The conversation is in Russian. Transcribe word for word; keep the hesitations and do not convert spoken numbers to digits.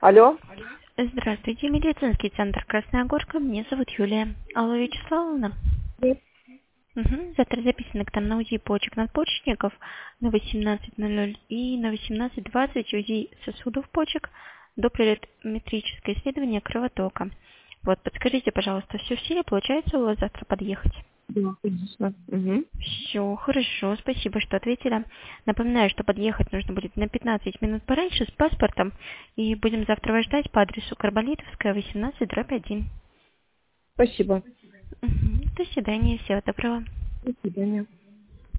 Алло. Здравствуйте, медицинский центр Красная Горка. Меня зовут Юлия. Алло, Вячеславовна. Нет. Угу. Завтра записано к нам на УЗИ почек надпочечников на восемнадцать ноль ноль и на восемнадцать двадцать УЗИ сосудов почек, доплерометрическое исследование кровотока. Вот, подскажите, пожалуйста, все в силе, получается у вас завтра подъехать? Да, конечно. Угу. Все, хорошо, спасибо, что ответили. Напоминаю, что подъехать нужно будет на пятнадцать минут пораньше с паспортом. И будем завтра вас ждать по адресу Карболитовская, восемнадцать, дробь один. Спасибо. Угу. До свидания, всего доброго. До свидания.